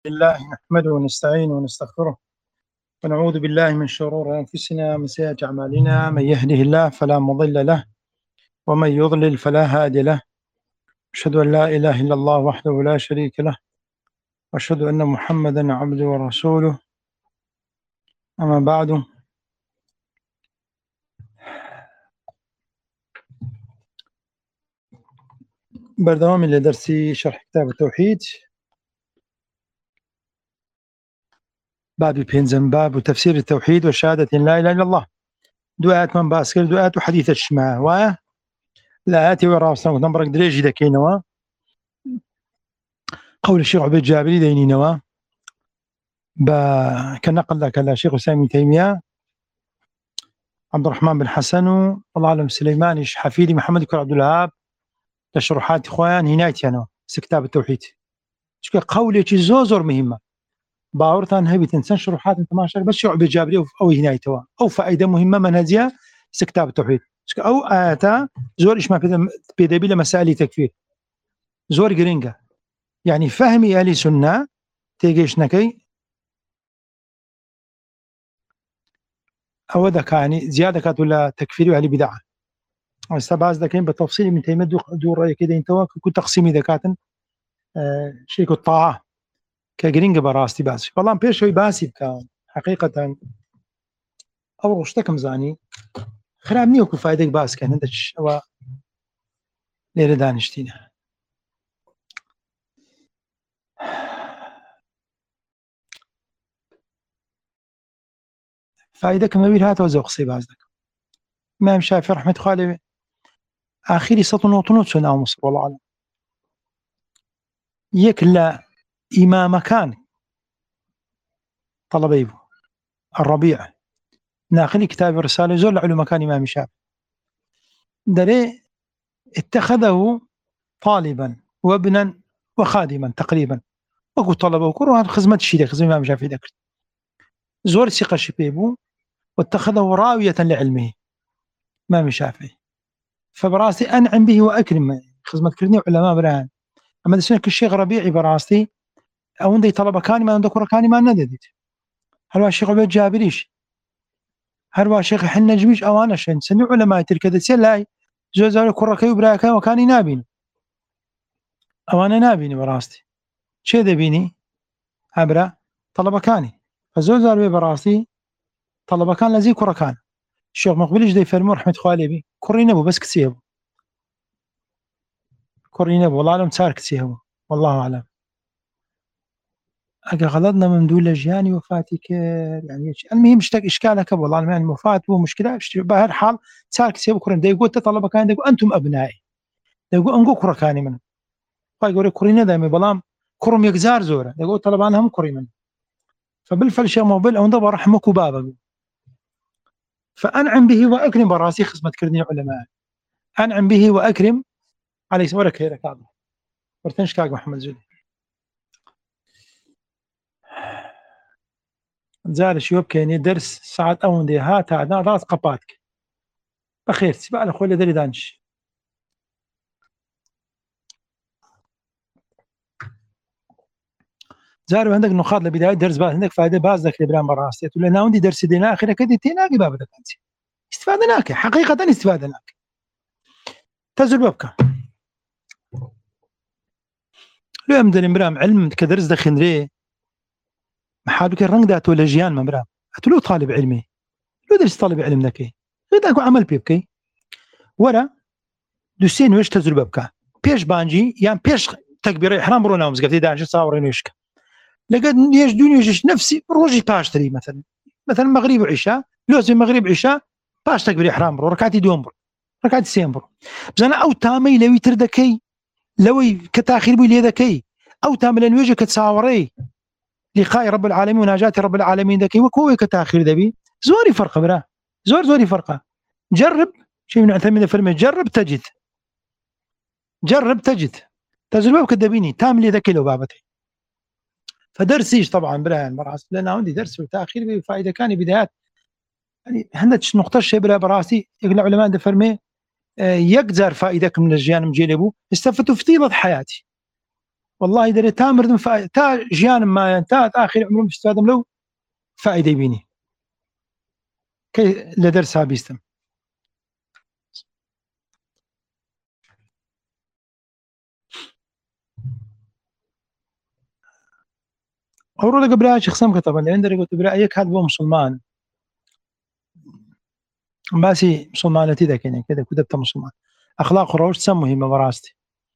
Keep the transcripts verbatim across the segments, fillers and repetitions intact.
لله نحمده ونستعينه ونستغفره ونعوذ بالله من شرور أنفسنا ومن سيئات أعمالنا. من يهده الله فلا مضل له ومن يضلل فلا هادي له. أشهد أن لا إله إلا الله وحده لا شريك له وأشهد أن محمدا عبده ورسوله. أما بعد، بردوام لدرسي شرح كتاب التوحيد، بابي بينزن باب وتفسير التوحيد وشهادة لا إله إلا الله. دعاءات من باسكر دعاءات وحديث الشماع و لا آتي وراسنا ونمبرك دريجي دكينوا قول الشيخ عبيد جابري دينينوا كنقل لك الشيخ سامي تيمية عبد الرحمن بن حسن والله أعلم سليماني حفيدي محمد كر عبد الوهاب لشروحات إخوان هنايتي أنا كتاب التوحيد. شكو قولي شي زوزور مهمة باورتان هبي تنسان شروحات انت ما شاء بس شو عبد جابري أو هنايتوا أو فائدة مهمة منهجية كتاب التوحيد. شكو أو آتا زور إيش ما بيدبي لمسائل تكفير زور جرينجا يعني فهمي أهل سنة تيجيش نكي أو ذاك يعني زيادة كانت ولا تكفير وأهل بدعة. استبعد ذاكين بالتفصيل من تيمة دور رأي كده انتوا كنت تقسيمي ذكاتن آه شيء الطاعة كجرينج براستي بس والله بيش شوي باسي كان حقيقة أو رشتكم زاني خرابني وكل فايدة باس كان هذا الشيء ليرة دانشتينا فايدة كم بير هات وزوق سيبازك ما شافي رحمة خالي آخري سطن وطنوت سنة مصر والله أعلم يكلا إمام كان طلبيه الربيع ناقل كتاب الرسالة زول علوم كان إمام شافعي دري اتخذه طالبا وابنا وخادما تقريبا وقو طلبه وكره هذا خدمة الشيء خدمة إمام شافعي ذكر زور ثقة شبيبه واتخذه راوية لعلمه إمام شافعي فبراسي أنعم به وأكرم خدمة كرني علماء برهان أما دسنا كالشيخ ربيعي براسي أو عندي طلبة كاني ما عندك كاني ما نددت هل هو الشيخ عبيد جابريش هل هو الشيخ حنا جميش أو أنا شن سنو علماء تلك دسلاي زوزار كركي وبراكا وكاني نابين أو أنا نابيني براستي شيء ذبيني عبرة طلبة كاني فزوزار براسي طلبة كان لزي كركان الشيخ مقبلش دي فرمو رحمة خوالي بي كورينا بو بس كسيهو كورينا بو والله أعلم تسار كسيهو والله أعلم أجا غلطنا من دول جياني وفاتك يعني المهم اشتك إشكالك والله أعلم يعني وفاته ومشكلة بهر حال تسار كسيهو كورين دا يقول طلبة كان دا يقول أنتم أبنائي دا يقول أنقو كركاني من فيقول كورينا دايما بلام كرم يجزار زورة يقول طلبان هم كوريمن فبالفعل شيخ مقبل أو ندبر رحمك وبابك فأنعم به وأكرم براسي خصمة كردني علماء أنعم به وأكرم عليه سورك خيرك هذا ورتنش كاك محمد زودي زال شيوب كيني درس ساعات أون دي هات هذا راس قباتك بخير سبع الأخوة اللي دري دانش زاروا عندك نقاط لبداية درس باز عندك فائدة باز ذاك لبران براسي تقول لنا عندي درس دينا آخر كده تيناقي بابك أنت استفادناك حقيقة استفادناك تزل بابك لو أمدن إمرام علم كدرس دخن ريه محابك الرنق داتو لجيان ممرام أتلو طالب علمي لو درس طالب علم ذكي غير عمل بيبكي ورا دوسين ويش تزل بابك بيش بانجي يعني بيش تكبير إحرام برونا ومزقفتي دانش صاورين ويشك لقد يش دوني يجيش نفسي روجي باشتري مثلا مثلا مغرب وعشاء لوزي مغرب عشاء باش تكبير إحرام برو ركعتي دوم برو ركعتي سين برو بزانا أو تامي لوي تردكي لوي كتاخير بي ليدكي أو تامي لنويجي كتصاوري لقاء رب العالمين وناجاة رب العالمين ذكي وكوي كتاخير ذبي زوري فرقه برا زور زوري فرقه جرب شيء من عثمين فرمي جرب تجد جرب تجد تزربه كدبيني تاملي ذكي لو بابتي فدرسيش طبعا برهان براس لأن عندي درس وتأخير بفائدة كان بدايات يعني هندش نقطة شيء برا براسي يقول العلماء ده فرمي يقدر فائدك من الجيان مجيلبو استفدتوا في طيلة حياتي والله دەرێ تا مردم تا ژیانم مایە تا ئاخری عمرم استفادەم لەو فائیدەی بینی کە لە دەرسا بیستم. ئەوڕۆ لەگە برایەکی قسەم کە تەبەن لەوێن دەرێگوت برا یەک هات بۆ مسلمان باسی مسلمانەتی دەکەین کە دەکو دەبتە مسلمان ئەخلاق و ڕەوشت چەند موهیمە بەڕاستی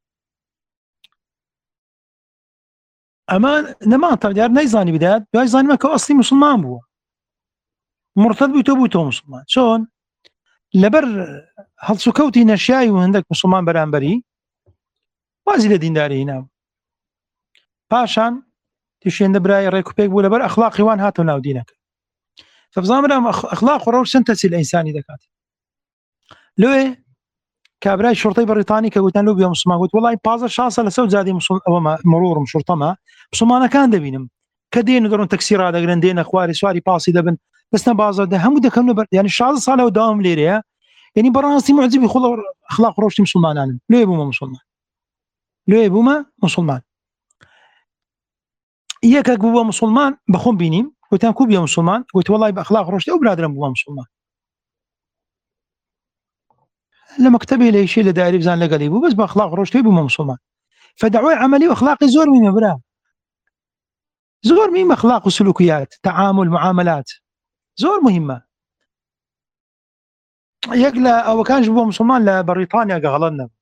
ئەمان نەماتە دیار نەیزانی بدات دوای زانیمە کە ئەسڵی مسلمان بووە مرتد بووی تۆ بووی تۆ مسلمان چۆن لەبەر هەڵسوکەوتی نەشیایی و هەندێک مسلمان بەرامبەری وازی لە دینداری هێناوە پاشان تیشێندە برای ڕێکوپێک بوو لەبەر ئەخلاقی وان هاتەوە ناو دینەکە فبزانم ئەخلاق و ڕەوشت چەند تەسیل ئینسانی دەکات لێ کابرای شرطەی بەریتانی کە گوتان لەو بێ مسلمان گوت وڵی پازە شاسە لەسەر جادی ئەوەمە مەڕۆڕم شورتەمە مسلمانەکان دەبینم کە دێنە دەڕۆن تەکسی ڕدەگرن دێنە خواری سواری پاسی دەبن بەستە بازار دە هەموو دەکەن بەر ینی شازدە ساڵەوە داوام لێرەیە یعنی بەڕاستی معجزبی خۆڵ ئەخلاق و ڕەوشتی مسلمانانن لێ بوومە مسلمان لێ بوومە مسلمان یەکێک بووە مسلمان بەخۆم بینیم گوتیان کو بێ مسلمان گوت وڵی بە ئەخلاق ڕۆشتی ئەو برادرم بووە مسلمان لە مەکتەبێ لە ئیشێ لە دایری بزان لەگەڵی بوو بەس بە ئەخلاق ڕۆشتی بوومە مسلمان فدعوای عملی و ئەخلاقی زۆر مهمە برا زۆر مهمە ئەخلاق و سلوکیات تعامل معاملات زۆر مهمە یەک لە ئەوەکانش بووە مسلمان لە بەریتانیا کە غەڵەت نەبوو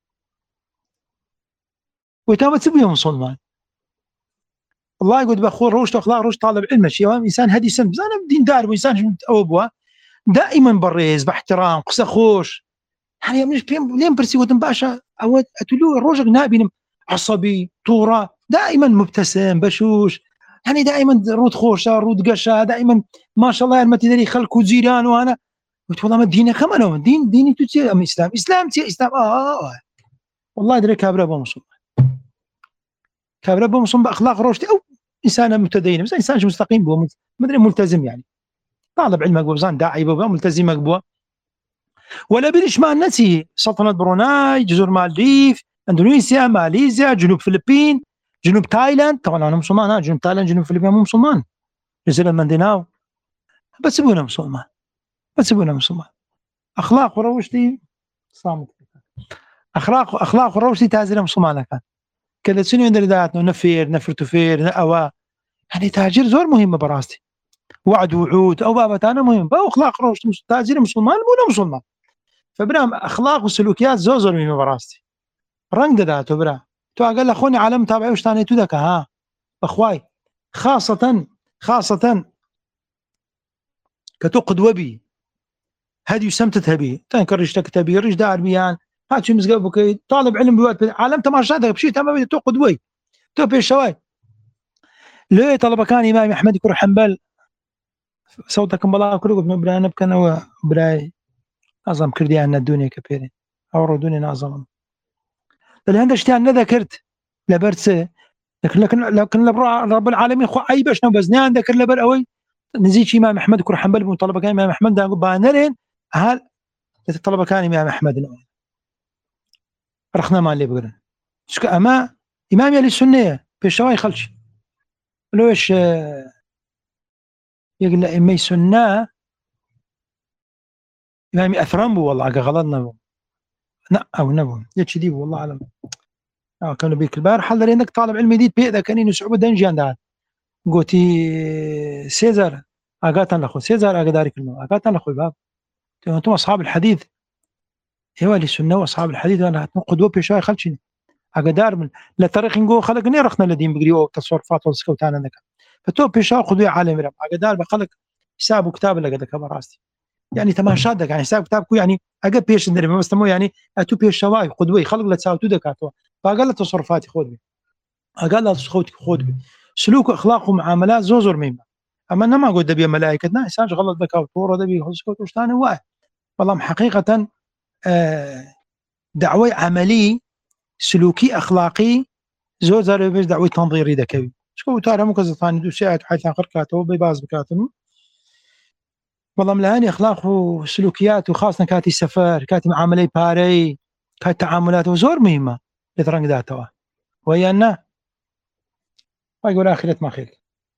گوتان بە چ بووە مسلمان والله قلت بخور روش اخلاق روش طالب علم شيء انسان هدي سن انا دين دار وانسان او بوا دائما بريز باحترام قصه خوش يعني مش لين برسي ودن باشا او اتلو الرجل نابين عصبي طوره دائما مبتسم بشوش يعني دائما رود خوشه رود قشه دائما ما شاء الله المتدري خلق وجيران وانا قلت والله ما دينك كمان دين ديني تسي ام اسلام اسلام تي اسلام اه, آه. والله دري كابره ابو مسلم كابره ابو مسلم باخلاق روشتي او انسان متدين بس انسان مستقيم بو مدري ملتزم يعني طالب علمك بوزان داعي بو ملتزمك بو ولا بديش ما نسي سلطنة بروناي جزر مالديف اندونيسيا ماليزيا جنوب فلبين جنوب تايلاند طبعا انا مسلمان جنوب تايلاند جنوب فلبين مو مسلمان جزيرة مانديناو بس ابونا مسلمان بس ابونا مسلمان اخلاق وروشتي صامت اخلاق اخلاق وروشتي تازر مسلمان كان كذا سنو يندر ذاتنا نفير نفر تفير نأوا يعني تاجر زور مهمة براستي وعد وعود أو بابتانا مهم باو أخلاق روش تاجر مسلمان مو مسلمان فبرام أخلاق وسلوكيات زور زور مهمة براستي رنگ ذاته برا تو أقل أخوني عالم تابعي وش تاني تدك ها أخواي خاصة خاصة كتو قدوة بي هذه يسمتتها بي تنكر رجتك تبي رج دار بيان هات شو مزقف بكي طالب علم بوقت عالم تماشاتك بشي تمام تو قدوي تو بيشواي ليه طلبه كان امام احمد كر حنبل صوتكم بالله كل ابن براي نبكن او براي اعظم كردي ان الدنيا كبيره او دنيا نظام لان اشتان ذكرت لبرت لكن لكن لكن رب العالمين خو اي باش نبزنان ذكر لبر اوي نزيد امام احمد كر حنبل من طلبه كان امام احمد بانرين هل الطلبه كان امام احمد رخنا ما اللي بقولن شك اما امام اهل السنه بشواي خلش لوش يقول امي سنه امامي اثرم والله غلطنا لا او نبو يتش دي والله اعلم اه كانوا بيك البارح حضر انك طالب علم جديد بيئه كانين صعوبه دنجان ده قوتي سيزر اقاتن اخو سيزر اقدارك المو اقاتن اخو باب انتم اصحاب الحديث هو اللي السنه واصحاب الحديث انا قدوه بشاي خلشني اقدار من لا طريق نقول خلقني رخنا الذين بيقريوا تصرفات وسكوتانا ذاك فتو بشاي قدوه عالم رب اقدار بخلق حساب كتاب اللي قدك براستي يعني تماشادك يعني حساب كتابك يعني اقل بيش ندري بس مو يعني اتو بيش شواي قدوه خلق لا تساوتو دكاتو فاقل تصرفاتي خذ اقل صوتك خذ سلوك اخلاق ومعاملات زوزر ميمه اما انا ما اقول دبي ملائكتنا انسان غلط ذكاء وطوره دبي خذ وش ثاني واحد والله حقيقه آه دعوة عملي سلوكي أخلاقي زور زار بيش دعوة تنظيري ذكي شكو ترى مو كذا ثاني دو ساعات حيث آخر كاتو بيباز بكاتم والله ملاني أخلاق وسلوكيات وخاصة كاتي سفر كاتي معاملة باري كاتي تعاملات وزور مهمة لترنج ذاتها وهي أن ويقول آخرة ما خير.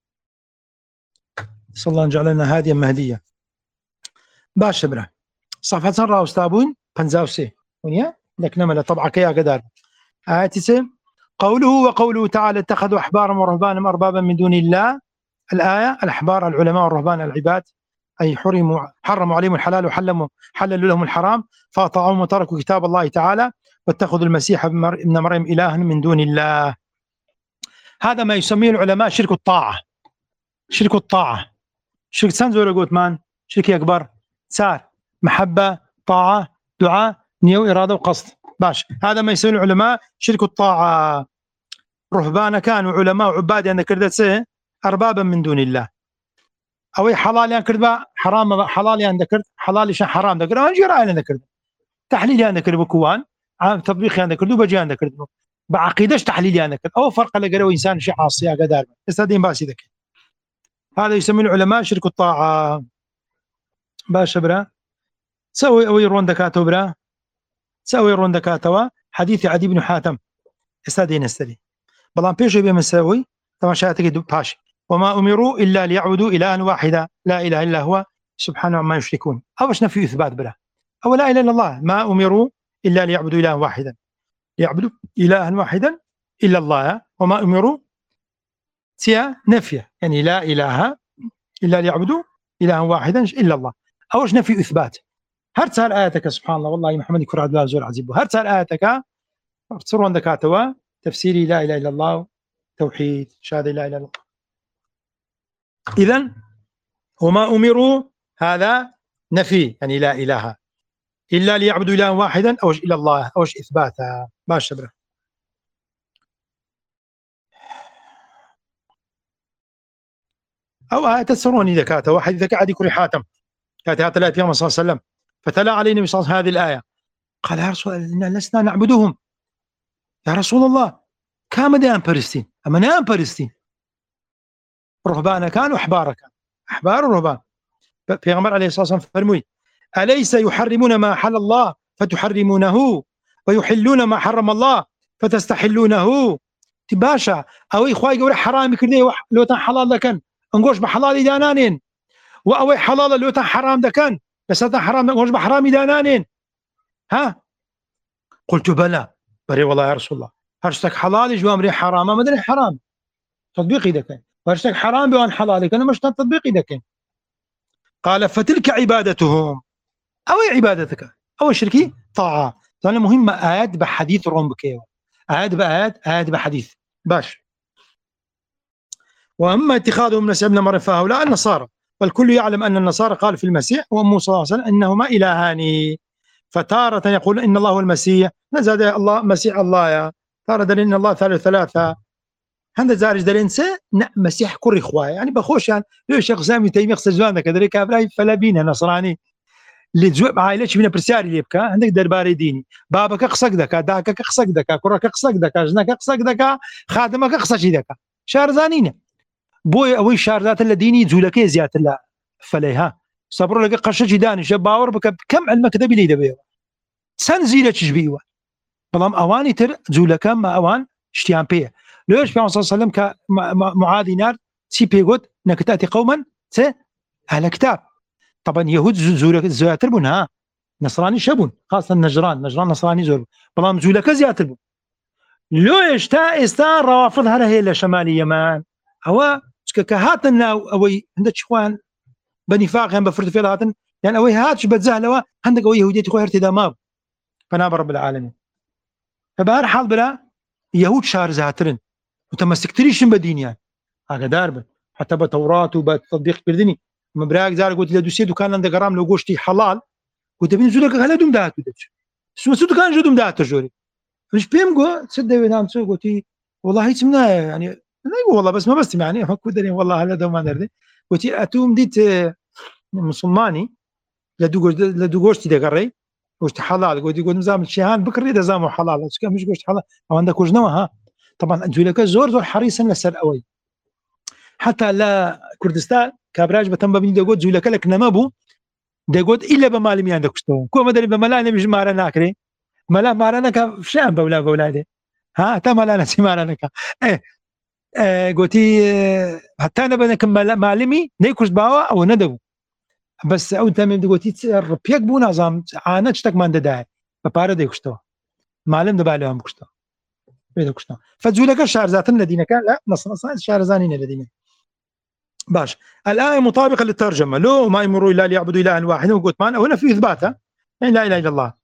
صلى الله جعلنا هاديا مهديا. باش برا صفحة سنرى أستابون بنزاوسي ونيا لك نملة طبعا كيا قدار آياتي قوله وقوله تعالى اتخذوا أحبارا ورهبانا أربابا من دون الله. الآية الأحبار العلماء والرهبان العباد، أي حرموا حرموا عليهم الحلال وحلموا حللوا لهم الحرام فأطاعوهم وتركوا كتاب الله تعالى واتخذوا المسيح ابن مريم إلها من دون الله. هذا ما يسميه العلماء شرك الطاعة. شرك الطاعة شرك سنزور قوت مان شرك أكبر سار محبة طاعة دعاء نية وإرادة وقصد. باش هذا ما يسميه العلماء شرك الطاعة. رهبان كانوا علماء وعباد يعني كردت أربابا من دون الله، أو حلال يعني كرد حرام حلال يعني ذكرت حلال شان حرام ذكر أنجي رأي يعني ذكرت تحليل يعني ذكر بكوان عام تطبيق يعني ذكر دوبجي يعني ذكرت بعقيدش تحليل يعني ذكر أو فرق لقرأ إنسان شيء عاصي قدار استدين باسي ذكر. هذا يسمى العلماء شرك الطاعة. باش برا سوي أو يرون دكاتو برا سوي يرون دكاتوا حديث عدي بن حاتم استدين استدين بلان بيجي بمساوي طبعا شاتك باش وما أمروا إلا ليعبدوا إلها واحدا لا إله إلا هو سبحانه عما يشركون. أوش نفي إثبات بلا أو لا إله إلا الله ما أمروا إلا ليعبدوا إلها واحدا ليعبدوا إلها واحدا إلا الله وما أمروا تيا نفيه يعني لا إله إلا ليعبدوا إلها واحدا إلا الله. أوش نفي إثبات هرتها آياتك سبحان الله والله محمد كراد لا زور عزيب هرتها آياتك تصرون دكاتوا تفسيري لا إله إلا الله توحيد شهادة لا إله إلا الله. إذن وما أمروا هذا نفي يعني لا إله إلا ليعبدوا إلها واحدا أوش إلى الله أوش إثباتا. باش شبره أو آية تسروني ذكاتا واحد ذكا عدي كري حاتم كاتها ثلاثة يوم صلى الله عليه وسلم فتلا علينا النبي صلى الله عليه وسلم هذه الآية قال يا رسول الله إنا لسنا نعبدهم يا رسول الله كام ديان برستين أما نام برستين رهبانا كانوا أحبار كان أحبار ورهبان. پیغمبر عليه الصلاة والسلام فرموي أليس يحرمون ما حل الله فتحرمونه ويحلون ما حرم الله فتستحلونه. تباشا أو إخوائي يقول حرام كردي لو تن حلال لكن انقوش بحلال دانانين وأوي حلال لو تن حرام دكان بس تن حرام انقوش بحرام دانانين. ها قلت بلى بري والله يا رسول الله هرشتك حلال جو أمري حرام ما مدري حرام تطبيقي دكان هرشتك حرام بوان حلالك أنا مش تطبيقي دكان. قال فتلك عبادتهم أو عبادتك أو شركي طاعة. لأن مهمة آيات بحديث روم بكيو آيات بآيات آيات بحديث باش. وأما اتخاذهم من ابن مريم فهؤلاء النصارى والكل يعلم أن النصارى قال في المسيح وأمه صلى الله عليه وسلم أنهما إلهان فتارة يقول إن الله هو المسيح نزاد الله مسيح الله يا تارة دليل إن الله ثالث ثلاثة هذا زارج دليل سه مسيح كل إخوة يعني بخوش يعني لو شيخ سامي تيمي خص زوان كذا كافر فلا بينا نصراني اللي تزوج عائلتش من برساري اللي يبكى عندك درباري ديني بابك قصق دكا داك قصق دكا كرك قصق دكا جنك قصق دكا خادمك قصق دكا شارزانين بوي اوي شارزات الديني زولك زيات الله فليها صبر لك قرشج داني شباور بك كم علمك دبي دبي سنزيله تشبيوا بلام اواني تر زولك ما اوان اشتيان بيه ليش في صلى الله عليه وسلم كمعاذ نار سي بيغوت انك تاتي قوما ت اهل كتاب طبعا يهود زولك زياتر بون ها نصراني شبون خاصه النجران نجران نصراني زول بلام زولك زياتر بون لو يشتا استا روافض هذا هي شمالي يمان هو كهاتنا اوي عندك اخوان بني فاقهم بفرد في هاتن يعني اوي هاتش بتزهلوا عندك اوي يهوديه اخوان ارتدامات فناب رب العالمين. فبهر حال بلا يهود شار زاترن متمسكتريش بدينيان هذا دارب حتى بتوراة وبتطبيق كردني مبراك زار قلت له دوسي دكان عند غرام لو غوشتي حلال قلت بين زولك هلا دوم دات بدش سو سو دكان جدوم دات جوري مش بيم جو تصدق ونام سو قلت والله هيك منا يعني لا والله بس ما بس يعني هو كدني والله هلا دوم ما ندري قلت اتوم ديت مسلماني لدو لدو غوشتي دغري وش حلال قلت يقول نظام الشيهان بكري نظام حلال مش قلت حلال او عندك وجنوا ها طبعا زولك زور زور حريصا لسر قوي حتى لا كردستان كابراج بتم بني دغوت زولك لك نمابو دغوت الا بمال مي عندك استو كو مدري بمال مش مارنا كري ملا مارنا كشام بولا بولاده ها تملا نسي مارنا ايه آه قوتي آه حتى انا بدك معلمي نيكوش باوا او ندبو بس او تم قوتي ربيك بو نظام انا تشتك ما نداي فبارا ديكشتو معلم دبا لهم كشتو بيدو كشتو فزولك الشعر ذاتنا الذين كان لا نص نص الشعر زانين الذين باش الآية مطابقة للترجمة لو ما يمروا إلا ليعبدوا إلها واحدا وقلت مان هنا في إثباتها يعني لا إله إلا الله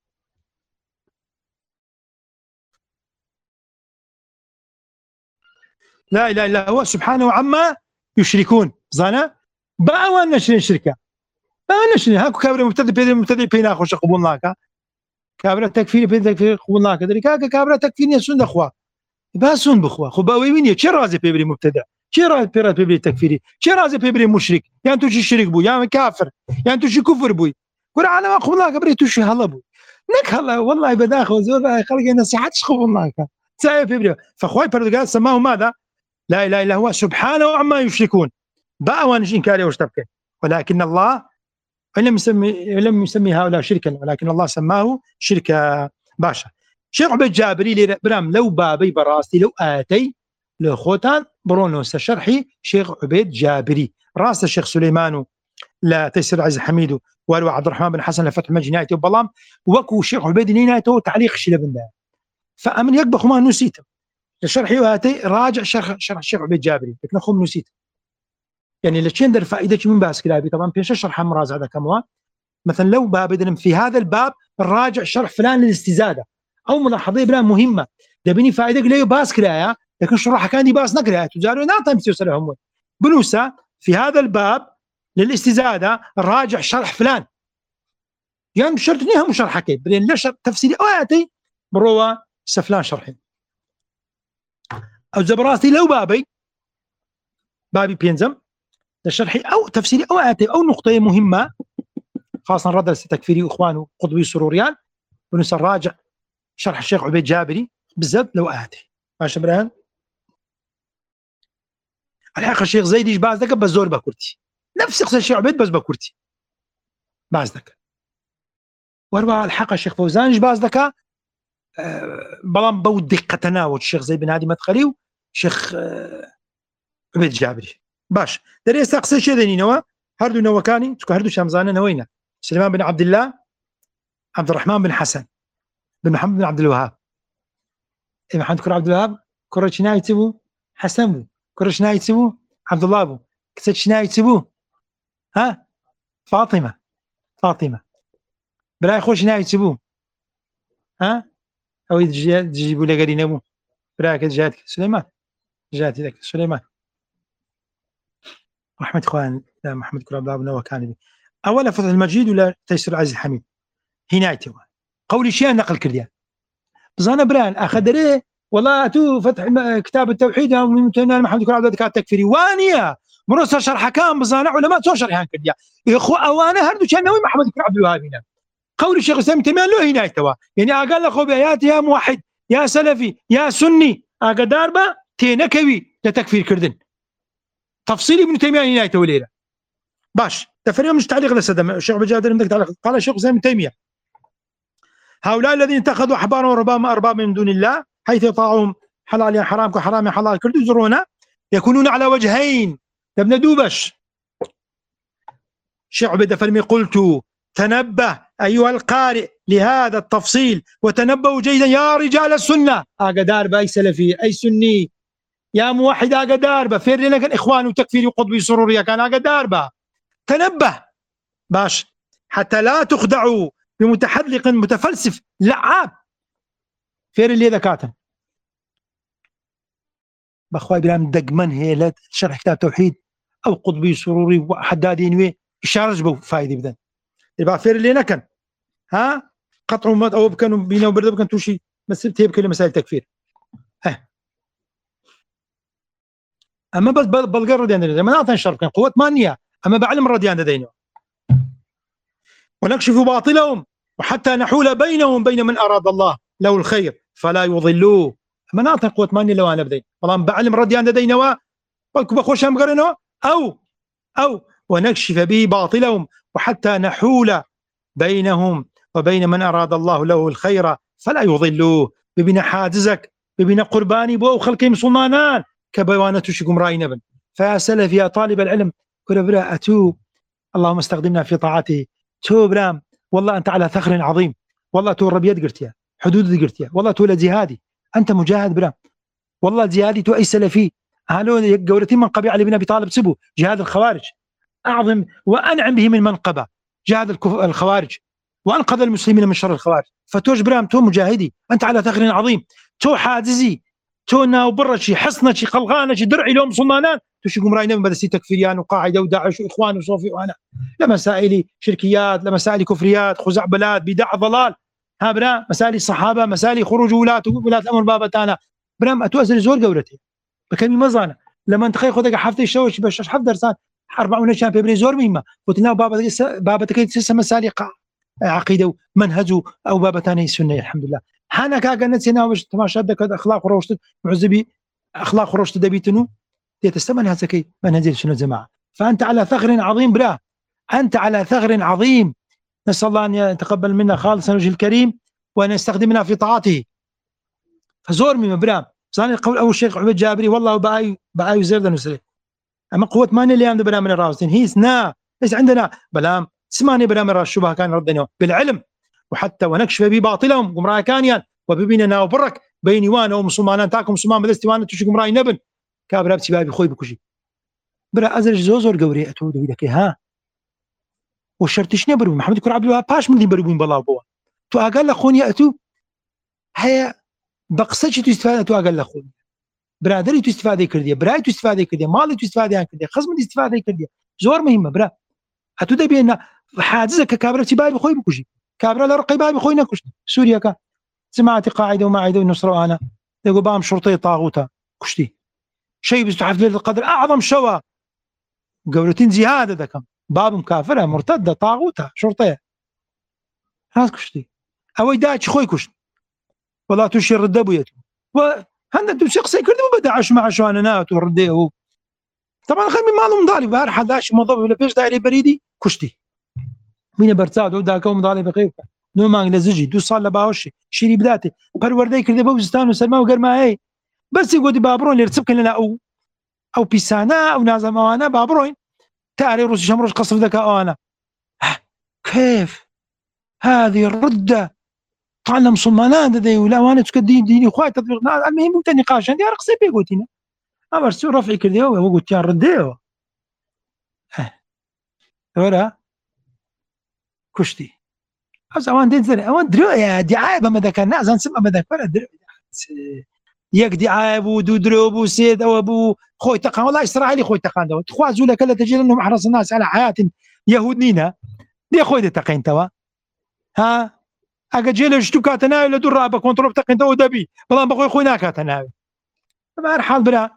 لا إله إلا هو سبحانه عما يشركون زانا باوان نشرين شركة باوان نشرين هاكو كابرة مبتدئ بيدي مبتدئ بينا خوش قبولناك كابرة تكفيري بيدي تكفيري قبولناك دريكاك كابرة تكفيري يسون دخوا باسون بخوا خو باوي وين شي رازي بيبري مبتدع شي رازي بيرا بيبري تكفيري شي رازي بيبري مشرك يعني تو شي شرك بو يعني كافر يعني تو شي كفر بوي قول على ما قبولناك بري تو شي هلا بوي لك هلا والله بداخل زول خلق نصيحة قبولناك سايب بيبري فخواي بردقال سماه ماذا لا اله الا هو سبحانه عما يشركون باوان انكاري واشتبكي ولكن الله لم يسمي لم يسمي هؤلاء شركا ولكن الله سماه شركا باشا شيخ عبيد جابري برام لو بابي براستي لو اتي لو خوتان برونو شرحي شيخ عبيد جابري راس الشيخ سليمان لا تيسير عز حميد والو عبد الرحمن بن حسن لفتح المجد نهايته وبلام وكو شيخ عبيد نهايته تعليق شيله بالله فامن يقبخ ما نسيته الشرحي وهاتي راجع شرح شرح الشيخ عبيد جابري لكن خم نسيت يعني لتشندر فائدة من باس كلابي طبعا بيش شرح مراجعة هذا كموا مثلا لو باب في هذا الباب الراجع شرح فلان للاستزادة أو ملاحظة بلا مهمة دبني فائدة ليه باس كلايا لكن شرحها كان دي باس نقرأ تجاري نعطي مسيوسلهم بنوسا في هذا الباب للاستزادة الراجع شرح فلان يعني بشرط نيها مشرحة كيف لأن لا تفسيري أواتي بروا سفلان شرحي أو زبراسي لو بابي بابي بينزم لشرحي أو تفسيري أو آتي أو نقطة مهمة خاصة رد تكفيري إخوانه قطبي سروريان ونسى الراجع شرح الشيخ عبيد جابري بالذات لو آتي ماشي برهان الحقيقة الشيخ زيد إيش باز دك بزور بكرتي نفس قصة الشيخ عبيد بس بكرتي باز دك واربعة الحقيقة الشيخ فوزان إيش باز دك أه بلان بود دقة تناول الشيخ زيد بن هادي مدخلي وشيخ أه عبيد جابري باش دري ساقسي شي دني نوا هردو نوكاني تكو هردو شامزانه نوينا سليمان بن عبد الله عبد الرحمن بن حسن بن محمد بن عبد الوهاب إيه محمد كر عبد الوهاب كرش نايتبو حسن بو كرش نايتبو عبد الله بو كسش نايتبو ها فاطمه فاطمه بلا خوش نايتبو ها او يجيبوا لي قالين ابو بلا جاتك سليمان جاتي ذاك سليمان رحمة إخوان محمد كراب باب نوا كان بي أولا فتح المجيد ولا تيسير عزيز الحميد هنايته قولي شيء نقل كرديان بس أنا بران أخدري والله تو فتح كتاب التوحيد من محمد كراب باب كان تكفيري وانيا مرسل شرح كان بس أنا علماء تو شرحان كرديان إخو أوانا هردو كان نوي محمد كراب الوهابينا قولي الشيخ الإسلام تيمية له هنايته يعني أقل لك بآيات يا موحد يا سلفي يا سني أقدار با تينكوي لتكفير كردن تفصيل ابن تيمية هنايته وليلة باش تفريق مش تعليق لسدم الشيخ بجادر عندك تعليق قال الشيخ ابن تيمية هؤلاء الذين اتخذوا أحبارهم ورهبانهم أربابا من دون الله حيث يطاعهم حلال حرام كحرام حلال كل يزرون يكونون على وجهين ابن دوبش الشيخ عبيدة فرمي قلت تنبه أيها القارئ لهذا التفصيل وتنبهوا جيدا يا رجال السنة أقدار باي سلفي أي سني يا موحد أقدار با فير لنا كان إخوان وتكفيري وقطبي سرورية كان أقدار با تنبه باش حتى لا تخدعوا بمتحلق متفلسف لعاب فير اللي ذكاتهم بأخوي بلام دقمن هي شرح كتاب توحيد أو قطبي سروري وحدادين وي إشارج بو فايدة بدن يبقى فير اللي نكن ها قطعوا مات أو بكانوا بينا وبرد بكان توشي بس تيب كل مسائل تكفير اه اما بس بلقر رديان ما نعطي الشرق قوه مانيه اما بعلم رديان دينه ونكشف باطلهم وحتى نحول بينهم بين من اراد الله له الخير فلا يضلوه اما نعطي قوه مانيه لو انا بدين والله بعلم رديان دينه بخوش هم قرنه او او ونكشف به باطلهم وحتى نحول بينهم وبين من اراد الله له الخير فلا يضلوه ببنا حاجزك ببنا قرباني بو خلقي مسلمانان كبوانة توشي قمراي نبن. فيا سلف يا طالب العلم كل برا أتو اللهم استخدمنا في طاعته. تو برام والله أنت على ثغر عظيم، والله تو الربيات قرتيا حدود قرتيا، والله تو لجهادي أنت مجاهد برام، والله جهادي تو أي سلفي هالو قولتين من قبيل علي بن أبي طالب سبوا جهاد الخوارج أعظم وأنعم به من منقبة جهاد الخوارج وأنقذ المسلمين من شر الخوارج. فتوج برام تو مجاهدي أنت على ثغر عظيم، تو حاجزي تو ناو برشي حصنشي قلغانشي درعي لهم صمانان توشي قمراي نبن بدسي تكفيريان وقاعدة وداعش وإخوان وصوفي وأنا لمسائل شركيات لمسائل كفريات خزعبلات بدع ضلال ها برام مسائل الصحابة مسائل خروج ولاة ولاة الأمر بابتانا برام أتوازن زور قورتي بكلمة مزانة لما انت خي خذك حفتي الشوش باش حفظ درسان أربعون شان بيبري زور مهمة قلت بابا بابا تكيد سلسة مسائل عقيدة ومنهج أو بابا تاني السنة الحمد لله حنا كاغا نتسينا واش تماشى داك اخلاق روشت معزبي اخلاق روشت دبيتنو تستمن هذاك منهج السنه الجماعه. فانت على ثغر عظيم برا، انت على ثغر عظيم، نسال الله ان يتقبل منا خالصا وجه الكريم وان يستخدمنا في طاعته. فزور من برا صار قول اول شيخ عبيد جابري والله باي باي زرد نسري اما قوه ماني اللي عند برا من الراوسين هيس نا ليس عندنا بلام سماني برا من الشبهه كان ردنا بالعلم وحتى ونكشف بباطلهم قمراء كانيان وببيننا وبرك بيني وانا ومسلمان تاكم مسلمان بدستي وانا تشي قمراء نبن كابرا بتي بابي خوي بكشي برا ازرج زوزور قوري اتود ويدك ها وشرتش نبرو محمد كر عبد الوهاب باش من اللي بربون بالله بوا تو اقل اخون ياتوا هي بقصتش تستفاد تو اقل اخون برادري تستفاد كرديه براي تستفاد كرديه مالي تستفاد كرديه خصم تستفاد كرديه زور مهمه برا اتو دبينا حاجزك كابرا بتي بابي خوي بكشي كابرا لرقي بابي خوي نكش سوريا كا سمعت قاعده ومعيده النصر انا يقول بام شرطي طاغوتا كشتي شيء بيستحف ليله القدر اعظم شوا قولتين زياده دكم باب كافره مرتده طاغوتا شرطيه هاز كشتي او يداش خوي كشت والله تشير الدبويته وهند تمسك سيكردي وبدا عش مع شوانات ورديه طبعا خلي مالهم ضارب بار حداش موظف ولا بيش دايري بريدي كشتي مين برتاد ودا كوم ضارب بقيف نو مانگ لزجي دو سال باوش شيري بداتي پروردەی کردی بۆ وزستان و سەرما و گەرمایەی بەرچی گوتی با بڕۆین لێرە چ بکەین لەنا ئەو ئەو پیسانە ئەو نازەم ئەوانە با بڕۆین تا ئەرێ ڕووسی شەم ڕۆژ قەسف دەکا ئەوانە كيف هذه الردة طالما مسلمان دەدەی و لاوانە چکە دین دینی خوای تطبیق نا المهم تە نیقاشان دیارە قسەی پێ گوتینە ئەمە سو ڕەفعی کردیەوە ئەوە گوتیان ڕدەیەوە وەرە کوشتی از اوان دين زين اوان درو يا دعايه بما ذاك الناس نسمى ما ذاك ولا درو ياك دعايه بو دو درو بو سيد او ابو خوي تقان والله اسرائيلي خوي تقان دو تخوازوا لك لا تجد انهم احرص الناس على حياه يهودنينا دي خوي تقين توا ها اجا جيل شتوكاتنا ولا درا بكونترول تقين تو دبي والله بقول خوينا كاتنا ما حال بلا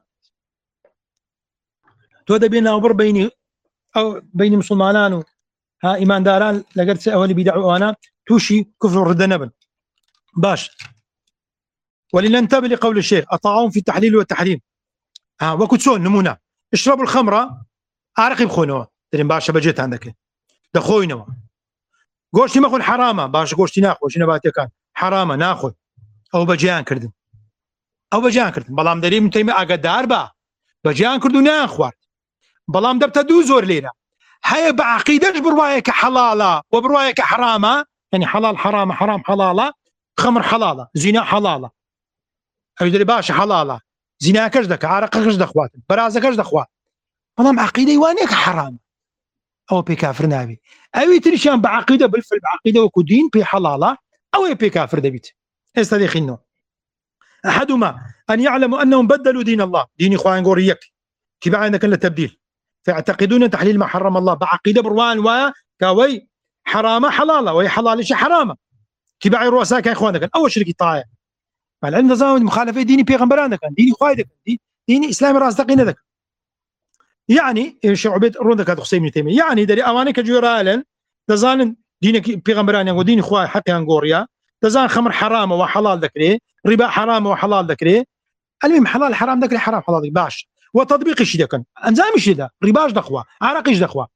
تو دبينا وبر بيني او بين مسلمانان ها ايمان داران لقرت اولي بيدعوا انا توشي كفر رد نبل باش ولننتبه لقول الشيخ اطاعون في التحليل والتحريم ها وكتسون نمونه اشربوا الخمره عرقي بخونوا ترين باشا بجيت عندك دخوينوا قوشتي ماخذ حرامه باش قوشتي ناخذ شنو باتي كان حرامه ناخذ او بجيان كردن او بجيان كردن بلام دريم من تيمي اقدار با بجيان كردو ناخذ بلام دبت دو زور لينا هي بعقيدتش بروايك حلاله وبروايك حرامه يعني حلال حرام حرام حلاله خمر حلاله زنا حلاله اجدري باش حلاله زنا كش دك عرق كش دخوات برازك كش دخوات والله عقيده وانيك حرام او بي كافر نابي اوي تريشان بعقيده بالفعل بعقيده وكدين بي حلاله او بي كافر دبيت استديخينو احدهما ان يعلموا انهم بدلوا دين الله دين اخوان غوريك تبع عندك التبديل فيعتقدون تحليل ما حرم الله بعقيده بروان وكاوي حرامه حلاله وهي حلال شيء حرامه تبع الرؤساء يا اخوانك اول شركه طايع مع العلم نظام مخالفه ديني بيغمبران كان ديني خوايدك ديني اسلامي راس دقينا ذاك يعني شعبت روندك هذا حسين بن تيميه يعني دري اوانك جورالن تزان دينك بيغمبران وديني خواي حقي انغوريا تزان خمر حرامه وحلال ذكري ربا حرامه وحلال ذكري المهم حلال حرام ذكري حرام حلال باش وتطبيق الشيء كان انزام الشيء ده رباش دخوه عرقش دخوه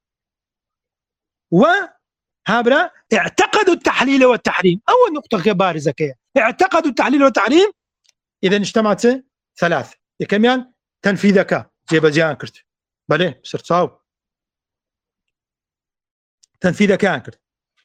وهابرا اعتقدوا التحليل والتحريم اول نقطه بارزه كده اعتقدوا التحليل والتحريم اذا اجتمعت ثلاث كمان تنفيذك جێبەجیان کرد بەڵێ سەرچاو تنفيذكان کرد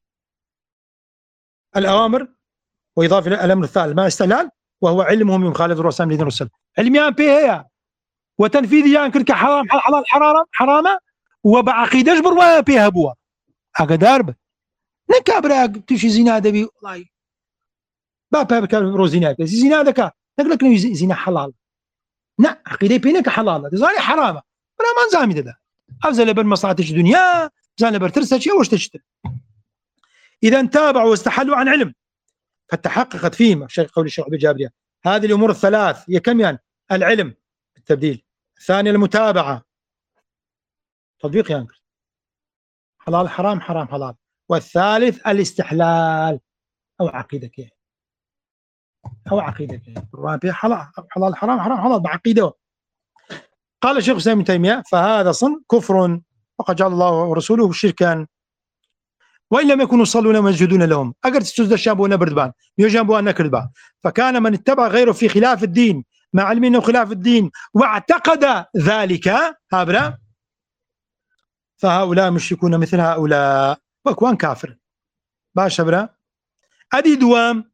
الأوامر وإضافة إلى الأمر الثالث ما استهلال وهو علمهم بمخالفة الرسول لدين الرسل علميان بيه وتنفيذيان كرك حرام حلال حرام حرامة وبعقيدة بروا بيها بوا أقدر ب نكابراك تشي زنا دبي والله بابا بكابرو زنا زنا ذكا نقولك زنا حلال لا عقيدة بينك حلال زاني حرامة ولا ما نزامي ده أفزل بالمصلحة الدنيا زان برترسة شيء وش تشتري إذا تابعوا واستحلوا عن علم فتحققت فيهم الشيخ قول الشيخ عبد جابرية هذه الأمور الثلاث هي كم يعني العلم بالتبديل الثاني المتابعة تطبيق يعني حلال حرام حرام حلال والثالث الاستحلال أو عقيدة يعني أو عقيدة يعني حلال حلال حرام حرام حلال بعقيدة قال الشيخ الإسلام ابن تيمية فهذا صن كفر وقد جعل الله ورسوله شركا وإن لم يكونوا يصلون ويسجدون لهم أجر تسجد الشاب ونبردبان يجنبوا أن نكردبان فكان من اتبع غيره في خلاف الدين مع علم أنه خلاف الدين واعتقد ذلك هابرا فهؤلاء مشركون مثل هؤلاء وكوان كافر باش هبرا أدي دوام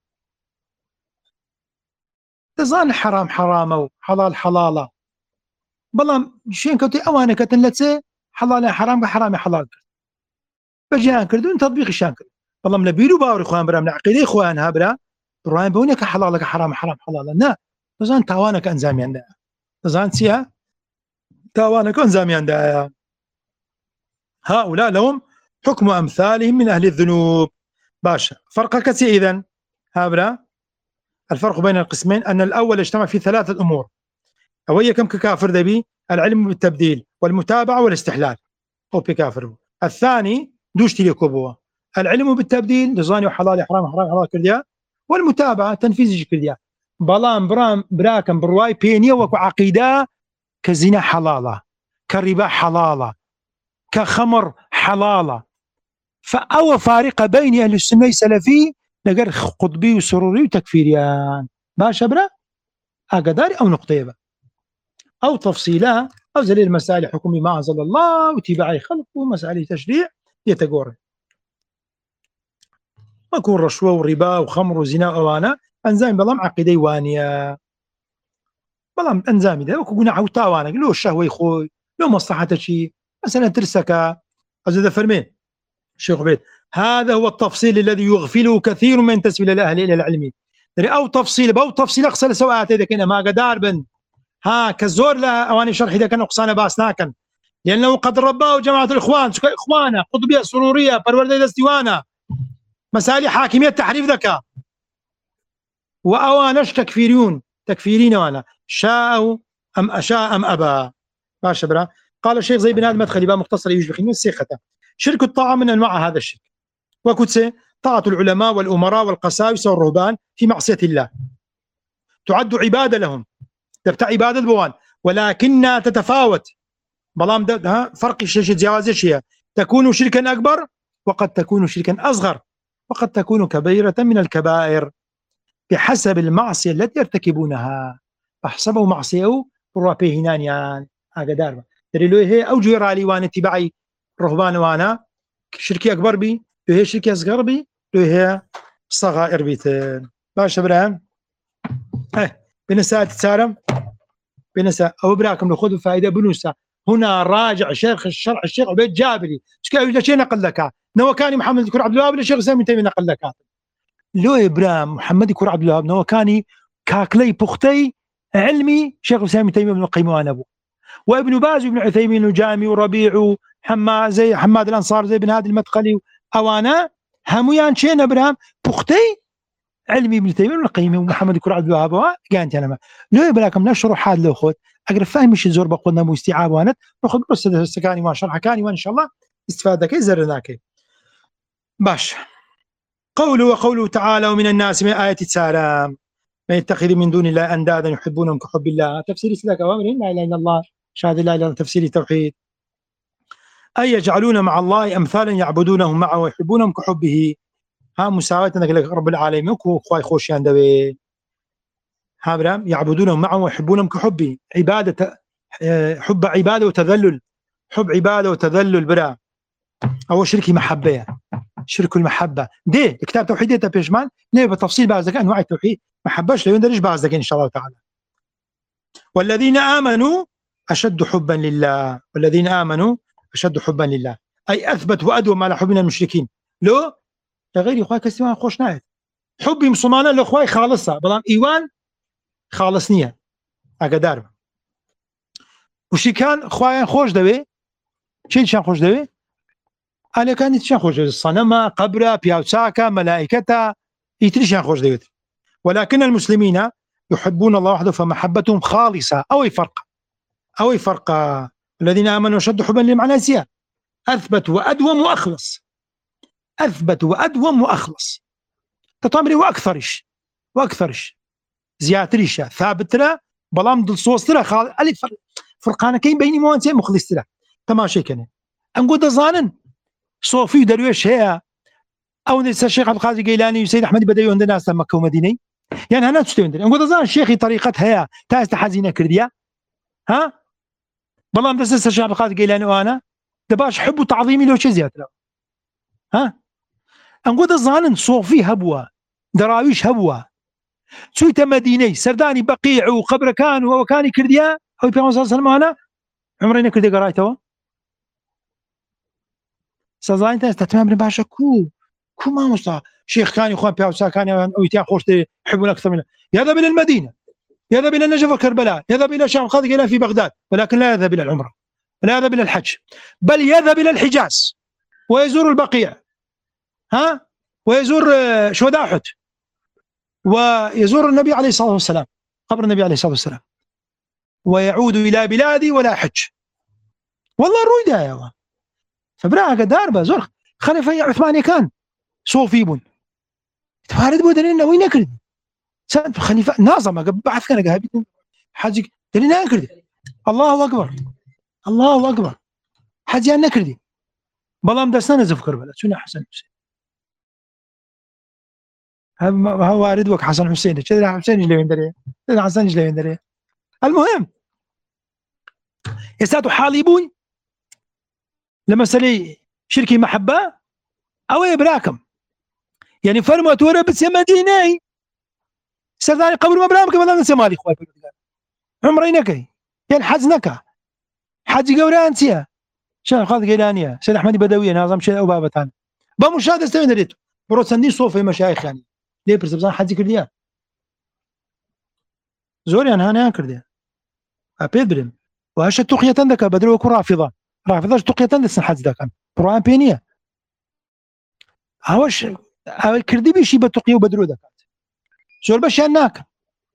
تظن حرام حرام حلال حلالة بلام شين كنتي أوانا كتن لتسي حلال حرام حرام حلال بجيان كردون تطبيق شان كرد والله من بيرو باوري خوان برا من عقيدة خوان هابرا بروان بونك حلالك حرام حرام حلال لا تزان تاوانك انزامي عندها تزان سيها تاوانك انزامي عندها هؤلاء لهم حكم امثالهم من اهل الذنوب باشا فرق كثير اذا هابرا الفرق بين القسمين ان الاول اجتمع في ثلاثه امور اوية كم ككافر دبي العلم بالتبديل والمتابعه والاستحلال او بكافر الثاني دوش تليكوبوا العلم بالتبديل لزاني وحلال حرام حرام حلال كرديا والمتابعه تنفيذ كرديا بلان برام براكم برواي بينيا وكو عقيده كزنا حلاله كربا حلاله كخمر حلاله فأو فارقه بين اهل السنه السلفي لقر قطبي وسروري وتكفيريان باش برا اقدار او نقطيبه او تفصيلها او زي المسائل حكمي ما انزل الله واتباع خلق ومسائل تشريع يتقور اكون رشوه وربا وخمر وزنا وانا انزام بلام عقيده وانيه بلام انزامي ده وكو قناع وتاوانا لو الشهوه خوي لو مصلحه شيء مثلا ترسك ازيد فرمين الشيخ عبيد هذا هو التفصيل الذي يغفله كثير من تسويل الاهل الى العلم او تفصيل بو تفصيل اقصى سواء اذا كان ما قدار بن ها كزور لا اواني شرح اذا كان نقصان باسناكن لانه قد رباه جماعه الاخوان اخوانا قطبيه سروريه پرورده دستيوانا مسائل حاكميه تحريف ذكاء واوانش تكفيريون تكفيرين وانا شاءوا ام اشاء ام ابى ماشي برا قال الشيخ زي بن المدخلي بقى مختصر يجب خمس سيخته شرك الطاعه من انواع هذا الشرك وكتسه طاعه العلماء والامراء والقساوسه والرهبان في معصيه الله تعد عباده لهم تبتع عباده بوان ولكنها تتفاوت بلام ده فرق الشيء جواز الشيء تكون شركا اكبر وقد تكون شركا اصغر وقد تكون كبيره من الكبائر بحسب المعصيه التي يرتكبونها فحسبوا معصيه ورابيه هنانيان هكذا دليل هي اوجه رالي وانا اتباعي رهبان وانا شركي اكبر بي لو هي شركي اصغر بي لو هي صغائر بيتن باش ابراهيم اه بنساء تتسارم بنساء او براكم ناخذ فائده بنوسا هنا راجع شيخ الشرع الشيخ عبيد جابري ايش كان شيء نقل لك نو كان محمد يكون عبد الوهاب الشيخ سامي تيمي نقل لك لو ابراهيم محمد يكون عبد الوهاب نو كان كاكلي بختي علمي شيخ سامي تيمي بن القيم وانا ابو وابن باز وابن عثيمين وجامي وربيع وحماد زي حماد الانصار زي بن هادي المدخلي اوانا هميان شين ابراهيم بختي علمي ابن تيميه بن القيم ومحمد يكون عبد الوهاب قانت انا لو يبلاكم نشروا حال لو خذ اقرب فاهم شي زور بقولنا مو استيعاب وانا ناخذ بس السكاني ما شرح كاني وان شاء الله استفاده كي زرناك باش قوله وقوله تعالى ومن الناس من آية تسارام من يتخذ من دون الله أندادا يحبونهم كحب الله تفسير سلاك أوامر لا إله إلا الله شهادة لا إله إلا الله تفسير توحيد أي يجعلون مع الله أمثالا يعبدونهم معه ويحبونهم كحبه ها مساواة لك رب العالمين كو خواي خوشيان دوي ها برام يعبدونهم معه ويحبونهم كحبه عبادة حب عباده وتذلل، حب عباده وتذلل برا او شركي محبه، شرك المحبه دي كتاب توحيد تا بيجمان ليه بتفصيل بعض ذلك انواع التوحيد محبش لا يندرج بعض ذلك ان شاء الله تعالى. والذين امنوا اشد حبا لله، والذين امنوا اشد حبا لله اي اثبت وادوم على حب من المشركين. لو لغير اخوي كسيمان خوش نايت حبي مسلمانا لاخوي خالصه بلام ايوان خالص نيه اقدار وشي كان خويا خوش دبي شي شان خوش دبي انا كان شان خوش الصنم قبره بياوساكا ملائكته يتري شان خوش دبي. ولكن المسلمين يحبون الله وحده فمحبتهم خالصه او فرق او فرق. الذين امنوا اشد حبا لمعنى زياد اثبت وادوم واخلص، اثبت وادوم واخلص تطامري واكثرش واكثرش زياتريش ثابت له بلام دل صوص له خال الف فرقانه كاين بيني موانتي مخلص له تماشي كان انقول ظانن صوفي درويش هي او الشيخ عبد القادر الجيلاني وسيد احمد بدوي عند ناس مكه ومدينه يعني انا تشتوندر انقول ظان الشيخ طريقتها هي تاس حزينه كرديا ها بلام دس الشيخ عبد القادر الجيلاني وانا دباش حب وتعظيمي لو شي زياده ها انقول ظانن صوفي هبوه دراويش هبوه سويت مديني سرداني بقيع وقبر كان وكان كرديا او بيان صلى الله عليه وسلم انا عمرنا كردي قرايته سزاين تاس تمام باشا كو كو ما مصطفى شيخ كان يخوان بياوسا كان او يتيا خوش يحبون اكثر منه يذهب الى المدينه يذهب الى النجف وكربلاء يذهب الى شام خاض الى في بغداد ولكن لا يذهب الى العمره لا يذهب الى الحج بل يذهب الى الحجاز ويزور البقيع ها ويزور شهداء احد ويزور النبي عليه الصلاه والسلام قبر النبي عليه الصلاه والسلام ويعود الى بلادي ولا حج والله الرويدة يا فبراها قدار زور خليفه عثماني كان صوفي بون تفارد بودن وين نكرد سنت خليفه ناظم بعث كان قاعد حاجه دلنا نكرد الله اكبر الله اكبر حاجه نكردي بلام دسنا نزف كربلاء شنو حسن حسين هو وارد وك حسن حسين كذا حسين اللي يندري حسن اللي يندري. المهم يساتو حاليبون لما سلي شركي محبه او يبراكم يعني فرمت ورا بس مدينه سرداني قبر مبرام قبل ان سمالي خويا عمرينك يعني حزنك حج قورانتيا شيخ خالد جيلانيه سيد احمد بدويه ناظم شيء او بابتان بمشاهده استمريت بروسندي صوفي مشايخ يعني ليه برسبزان حج كرديا زوري انا انا كرديا ابيدرم واش تقيه عندك بدرو رافضه رافضه تقيه عندك حج ذاك قران بينيه هاوش هاو كردي بشي بتقيه وبدرو ذاك زور باش هناك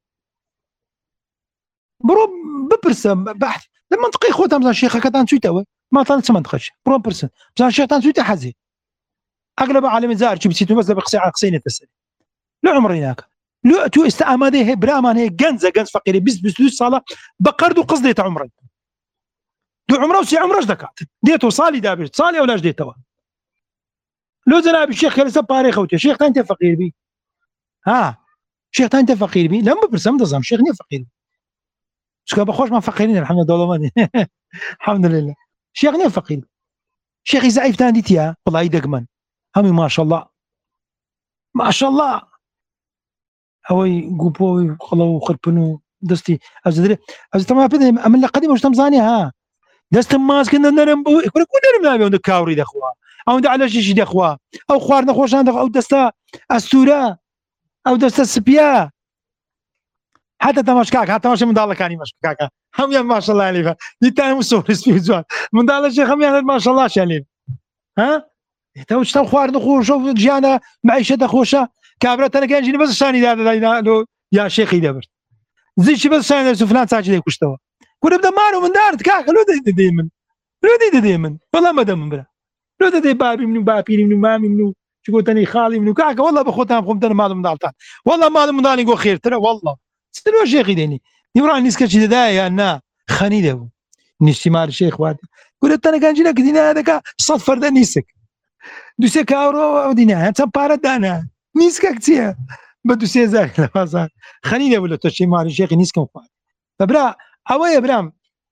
برو ببرسم بحث لما تقي خوتها مثلا شيخ كتان سويته ما طلعت ما تخش برو برسم مثلا شيخ تان سويته حزي اغلب عالم زار شي بسيتو بس بقصي على قصينه تسالي لا عمري هناك لو تو استعماده هي برامان هي جنزه جنز فقيري بس بس صاله بقرد قصدي تاع عمري دو عمره وسي عمره دكات ديتو صالي دابش صالي ولا ديتو لو زلاب الشيخ كان سباري خوتي شيخ انت فقير بي ها شيخ انت فقير بي لما برسم نظام شيخ ني فقير شكون بخوش ما فقيرين الحمد لله الحمد لله شيخ ني فقير شيخي زعيف تاندي تيا والله يدقمن همي ما شاء الله ما شاء الله هوي قوبوي خلو خربنو دستي ازدري از تما بده من قديم واش تمزاني ها دست ماس كنا نرمبو يقول لك نرم نبي كاوري دخوا او على شي دخوا او خوارنا خوش او دستا استوره او دستا سبيا حتى تماشكاك حتى ماشي من دالك كاني مشكاك هم يا ما شاء الله عليه ديتا مسوي في زوال من دال الشيخ هم ما شاء الله شالين ها تو شتو خوارنا خوش جانا معيشه خوشه كابرت انا كان جيني بس ثاني لو يا شيخي دبر زي شي بس ثاني فلان ساجد يكشتوا كنا بدا مارو من دارت كاك لو دي ديمن لو دي ديمن والله ما دم بلا لو دي بابي من بابي من مامي من شو تاني خالي من كاك والله بخوتها بخمت انا ما من دالتان والله ما من دالي خير ترى والله ستلو شيخي ديني يورا نسكت دايا انا خني دابو نستمار الشيخ واد قلت انا كان جينا كدينا هذاك صفر دا نيسك دوسك اورو دينا انت بارد انا نيسك كتير بدو سيزاك لا خني دابو لو تشي مار الشيخ نيسك فبرا اوي ابراهيم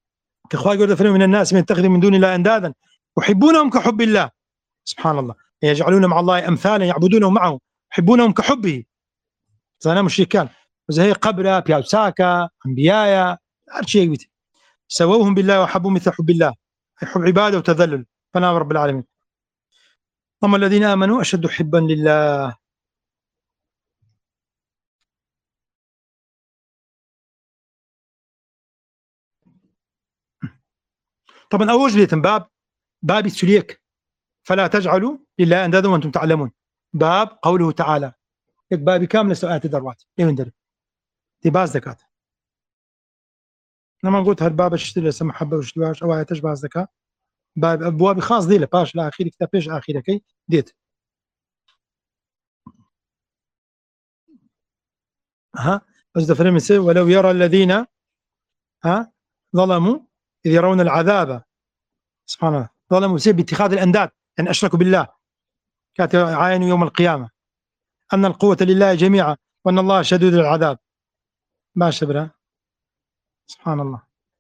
كخوي قلت فريق من الناس من يتخذ من دون الله اندادا يحبونهم كحب الله سبحان الله يجعلون مع الله امثالا يعبدونهم معه يحبونهم كحبه زانا مشركان وزي قبره بياوساكا انبياء هذا شيء قلت سووهم بالله وحبوا مثل حب الله حب عباده وتذلل فنام رب العالمين هم الذين امنوا اشد حبا لله. طبعا اول جليتم باب باب السليك فلا تجعلوا لله اندادا وانتم تعلمون باب قوله تعالى هيك بابي كامله سؤالات دروات ايه من درب دي باز زكاه لما قلت هالباب اشتري لسه محبه واشتواش او تشبه الزكاه باب ابواب خاص دي باش لا اخير كتاب ايش اخير كي ديت ها بس فريم ولو يرى الذين ها ظلموا اذ يرون العذاب سبحان الله ظلموا بسبب اتخاذ الانداد ان اشركوا بالله كانت عاينوا يوم القيامه ان القوه لله جميعا وان الله شديد العذاب ما شبره سبحان الله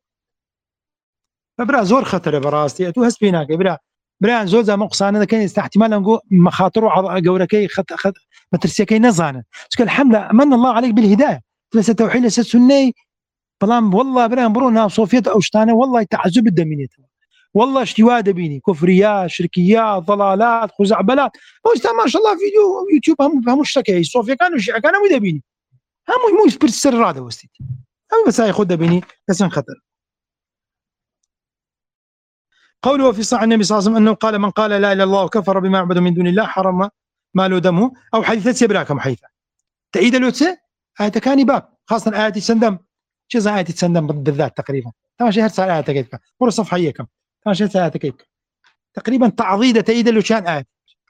برا زور خطر براستي تو هس بيناك برا برا زور زعما قصانه كان احتمال نقول مخاطر قوركي خط خط مترسيكي نزانه الحمد من الله عليك بالهدايه لسه توحيد لسه سني بلام والله برا برونا صوفيت او شتانه والله تعذب الدمينيته والله اشتواء دبيني كفريات شركيات ضلالات خزعبلات ما شاء الله فيديو يوتيوب هم هم اشتكي صوفيا كانوا شيعة كانوا دبيني هم مو يسبر السر هذا وستي هم بس ياخذ دبيني بس خطر. قوله في صحيح النبي صلى الله عليه وسلم انه قال من قال لا اله الا الله وكفر بما يعبد من دون الله حرم ماله دمه او حديث سيبراكم حيثا تعيد الوتسه آية كاني باب خاصه آية سندم شو زي آية سندم بالذات تقريبا تمام شهر صار آية كيف ورا صفحه هيكم تمام شهر آية كيف تقريبا تعضيده تعيد له كان آية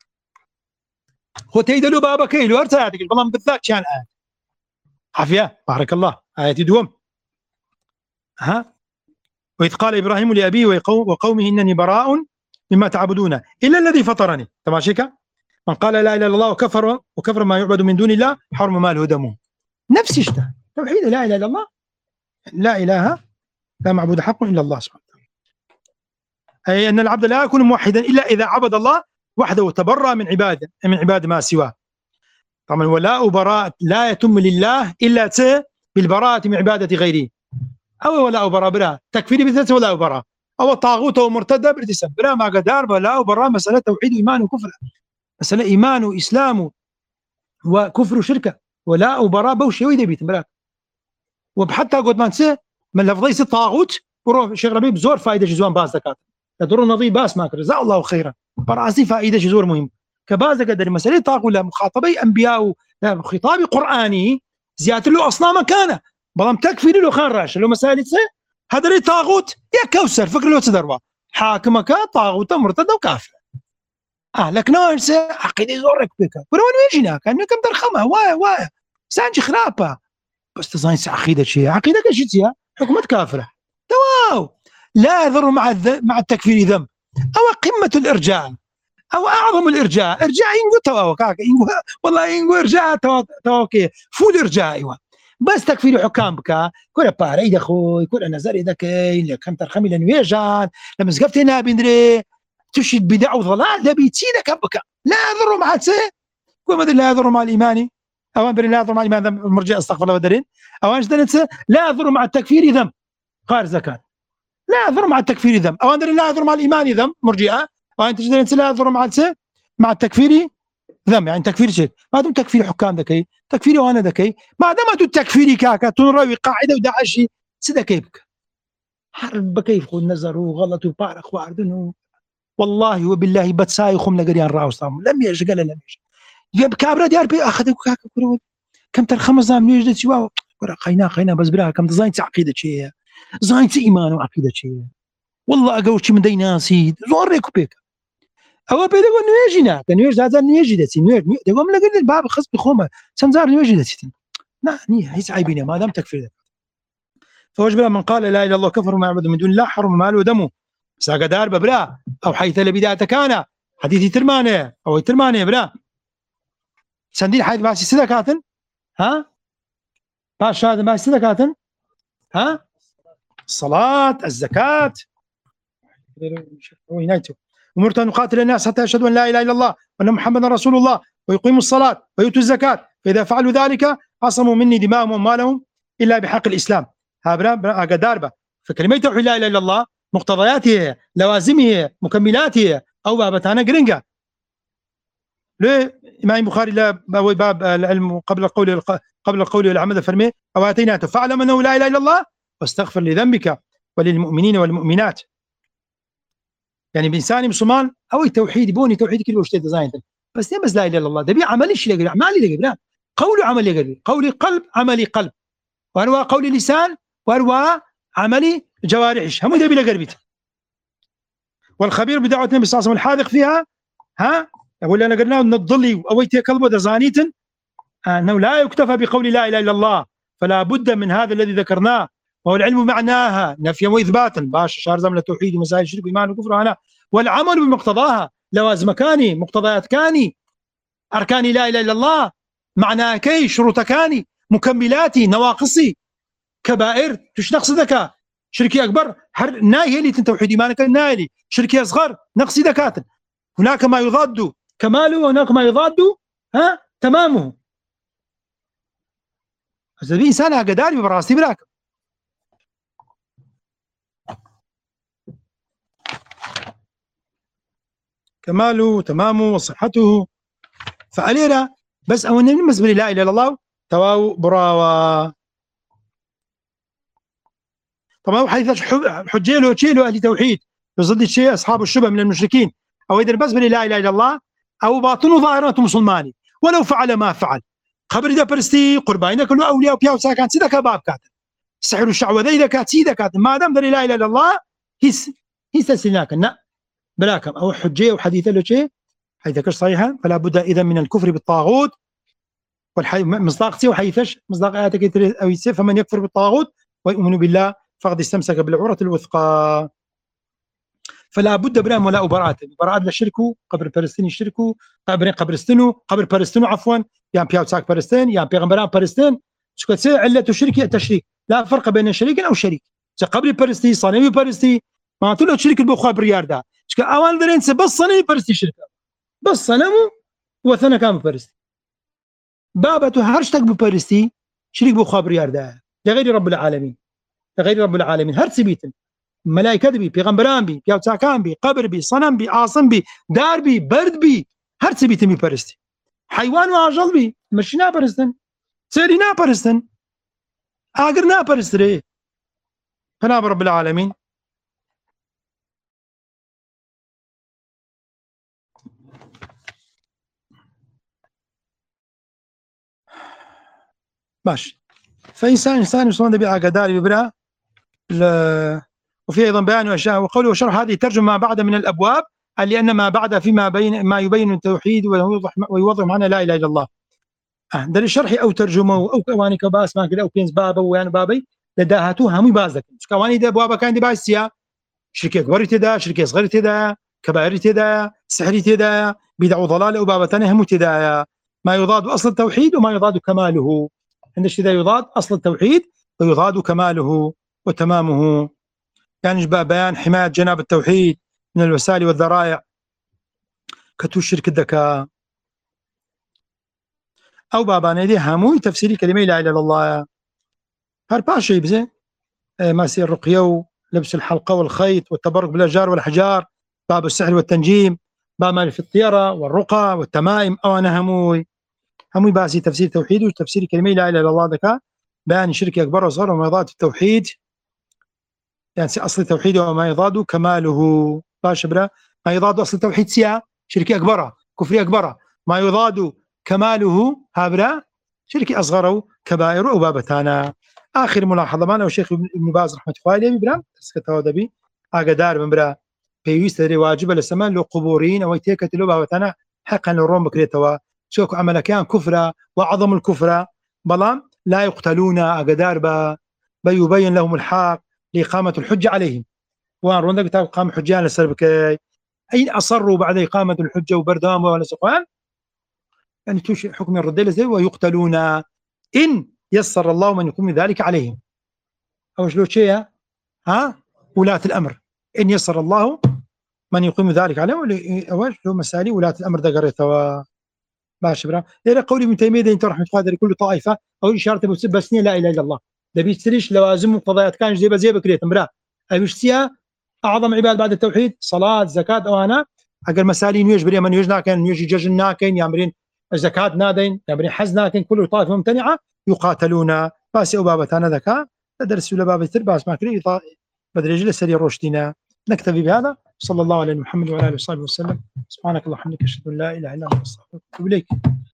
هو تعيد له بابا كيلو ارت آية والله بالذات كان آية عافيه بارك الله آية دوم ها وإذ قال إبراهيم لأبيه وقومه إنني براء مما تعبدون إلا الذي فطرني تمام شيكا من قال لا إله إلا الله وكفر وكفر ما يعبد من دون الله حرم ماله دمه نفس الشيء توحيد لا إله إلا الله لا إله لا معبود حق إلا الله سبحانه وتعالى أي أن العبد لا يكون موحدا إلا إذا عبد الله وحده وتبرأ من عباده من عباد ما سواه طبعا ولاء براء لا يتم لله إلا بالبراءة من عبادة غيره أو ولاء براء برا تكفيري بثلاثة ولاء براء أو طاغوت أو مرتدى برتسب برا ما قدار ولاء براء مسألة توحيد وإيمان وكفر مسألة إيمان وإسلام وكفر وشركة ولاء براء بوشي ويدي بيت برا وبحتى قد ما نسى من لفظيس الطاغوت وروح شيخ ربيب بزور فائدة جزوان باز زكاة يدور نظيف باس ما جزاه الله خيرا براسي فائدة جزور مهم كباز قدر مسألة طاغوت لا مخاطبي أنبياء لا خطاب قرآني زيادة له أصلا مكانه بلام تكفيري له خان راشد لو مسائل هذا اللي طاغوت يا كوسر فكر له تدروا حاكمك طاغوت مرتد وكافر اه لك ناس عقيده زورك بك ولو يجينا كان كم ترخمها واي واي سانجي خرابه بس تزاين عقيده شيء عقيده كشيء حكومه كافره تواو لا يضر مع مع التكفير ذنب او قمه الارجاء او اعظم الارجاء ارجاء ينقو تواو كاك والله ينقو ارجاء تواو كي فول ارجاء ايوه بس تكفير حكام بك كل باري دخوي كل نظر ذكي لكم ترخمي لنويجان لما زقفت هنا بندري تشد بدع وضلال ده بيتسيدك بك لا يضر مع سي كل ما لا يضر مع الايمان او امر لا يضر مع الايمان المرجع استغفر الله ودرين او انت لا يضر مع التكفير ذنب خارج زكاه لا يضر مع التكفير ذنب او امر لا يضر مع الايمان ذنب مرجئه او انت لا يضر مع مع التكفير ذنب يعني تكفير شيء ما دام تكفير حكام ذكي تكفيري وانا ذكي ما دام التكفيري كاكا تنروي قاعده وداعشي سدا كيفك حرب كيف خذ نظر وغلط وبارخ واردن والله وبالله بتساي خم لقريان راوستام لم يجي قال لم يجي كابرا ديار بي اخذ كاكا كم تر خمس نعم يجد سوا قينا قينا بس برا كم زين عقيده شيء زين ايمان وعقيده شيء والله اقوش من ديناسي زوريك بك او بيدو نيجينا نيج هذا نيجي دتي نيج دقوم لقيت الباب خص بخومه سنزار نيجي دتي لا ني هيس عيبين ما دام تكفير فوجب من قال لا اله الا الله كفر ما يعبد من دون الله حرم ماله ودمه ساق دار ببرا او حيث البدايه كان حديث ترمانه او ترمانه برا سندين حيث باسي سدكاتن ها باش هذا ما سدكاتن ها الصلاة، الزكاة، أمرت أن أقاتل الناس حتى يشهدوا أن لا إله إلا الله وأن محمدا رسول الله ويقيموا الصلاة ويؤتوا الزكاة فإذا فعلوا ذلك عصموا مني دماءهم وأموالهم إلا بحق الإسلام. هابرا أقداربا فكلمة توحيد لا إله إلا الله مقتضياته لوازمه مكملاته أو بابتانا قرنقة. ليه إمام البخاري لا باب العلم قبل القول قبل القول والعمل فرمي أو آتيناته فاعلم أنه لا إله إلا الله واستغفر لذنبك وللمؤمنين والمؤمنات. يعني بإنسان مسلمان أو التوحيد بوني توحيد كل وشتي ديزاين بس بس لا إله إلا الله ده بي عملي شيء يقول أعمالي يقول لا قولي عملي يقول قولي قلب عملي قلب وأروى قولي لسان وأروى عملي جوارحش هم ده بلا قربيت. والخبير بدعوة النبي صلى الله عليه وسلم الحاذق فيها ها أقول أنا قلنا أن الضلي أويتي كلبه دزانيت أنه لا يكتفى بقول لا إله إلا الله فلا بد من هذا الذي ذكرناه وهو العلم معناها نفيا وإثباتا باش شهر زمن التوحيد ومسائل الشرك وإيمان وكفر أنا والعمل بمقتضاها لوازم كاني مقتضيات كاني أركان لا إله إلا الله معناها كي شروط كاني مكملاتي نواقصي كبائر تش نقص ذكاء شركي أكبر هر ناهي اللي توحيد إيمانك ناهي شركي أصغر نقص ذكاء هناك ما يضاد كماله وهناك ما يضاد ها تمامه. هذا إنسان قداري براسي براك كماله تمامه وصحته فعلينا بس أو بالنسبة لا إله إلا الله تواو براوة طبعا حيث حجي له شيء له أهل توحيد يصد الشيء أصحاب الشبه من المشركين أو إذا بس لا إله إلا الله أو باطن ظاهرته مسلماني ولو فعل ما فعل خبر إذا برستي قرباننا كله أولياء وبياو ساكن سيدا كباب كاتب سحر الشعوذة إذا كانت سيدا كاتب ما دام لا إله إلا الله هيس هيس سلناكن بلاكم أو حجي أو حديث له شيء حيث كش صحيحة فلا بد إذا من الكفر بالطاغوت والحي مصداق سي وحيثش مصداق آياتك أو يسير فمن يكفر بالطاغوت ويؤمن بالله فقد استمسك بالعروة الوثقى. فلا بد برام ولا براءة براءة للشركو قبر فلسطين الشركو قبر قبرستنو قبر فلسطينو عفوا يعني بياو تساك فلسطين يعني بيغمبران فلسطين شو كتسي علة الشرك التشريك لا فرق بين شريك أو شريك قبر فلسطين صنمي فلسطين ما تقول شريك البخوا بريار ده شو أوان درين بس صنمي فلسطين شركة بس صنمو وثنا كام فلسطين بابته هرشتك بفلسطين شريك بخوا بريار ده لغير رب العالمين لغير رب العالمين هرتسي بيتن ملائكة بي پیغمبران بي پیاو چاکان بي قبر بي صنم بي عاصم بي دار بي برد بي هرتسي بيتن بي پرستي حيوان وعجل بي مشي نا پرستن سيري نا پرستن آگر نا پرستري فناب رب العالمين. باش فإنسان إنسان يصنع بي عقداري ببرا وفي أيضا بيان أشياء وقوله وشرح هذه ترجمة ما بعد من الأبواب لأن ما بعد فيما بين ما يبين التوحيد ويوضح ويوضح معنى لا إله إلا الله. آه ده الشرح أو ترجمة أو كواني كباس ما كده أو كينز بابا ويان بابي لداهاتوها مي بازك كواني ده بابا كان دي باسيا شركة كبار تدا شركة صغيرة تدا كبائر تدا سحر تدا بدع ضلال أو بابا ثاني هم تدا ما يضاد أصل التوحيد وما يضاد كماله عند الشيء يضاد أصل التوحيد ويضاد كماله وتمامه. يعني بيان حماية جناب التوحيد من الوسائل والذرائع كتو الشرك الذكاء أو بابا نيدي هموي تفسيري كلمة لا إله إلا الله هر باشي بزي ما سير الرقية ولبس الحلقة والخيط والتبرك بالأشجار والأحجار باب السحر والتنجيم باب ما في الطيرة والرقى والتمائم أو أنا هموي هموي باسي تفسير توحيد وتفسير كلمة لا إله إلا الله ذكاء بيان شرك أكبر وصغر وما يضاد التوحيد يعني أصل التوحيد وما يضاد كماله باش برا ما يضاد أصل التوحيد سيا شركي أكبر كفري أكبر ما يضاد كماله هابرا شركي أصغر كبائر وبابتانا. آخر ملاحظة معنا والشيخ ابن باز رحمة الله عليه برا تسكتها دبي أقدار من برا بيويست واجب للسمان لو قبورين أو يتيكت له بابتانا حقا للروم بكريتوا شوك عمل كان كفرة وعظم الكفرة بلام لا يقتلون أقدار با بيبين لهم الحق لإقامة الحجة عليهم وان روندك كتاب قام حجان للسربكي أين أصروا بعد إقامة الحجة وبردام ولا سقوان يعني توش حكم الرديل زي ويقتلون إن يسر الله من يكون ذلك عليهم أو شلو شيء ها ولاة الامر ان يسر الله من يقيم ذلك عليهم اول لو مسالي ولاة الامر ده قريتها ماشي برا الى قول ابن تيميه انت رحمه الله لكل طائفه او اشاره بس لا اله الا الله ده بيشتريش لوازم وقضايات كان زي زي بكريت برا ابيشتيا اعظم عباد بعد التوحيد صلاه زكاه او انا اگر مسالي نيوش بري من يوجنا كان نيوش جج ناكن يامرين زكاه نادين يامرين حز ناكن كل طائفه ممتنعه يقاتلون بس وبابتنا ذكاء درس ولا باب الترباس ما كري بدري جلس سري روشتنا نكتفي بهذا صلى الله على محمد وعلى اله وصحبه وسلم سبحانك اللهم وبحمدك اشهد ان لا اله الا انت استغفرك واتوب اليك.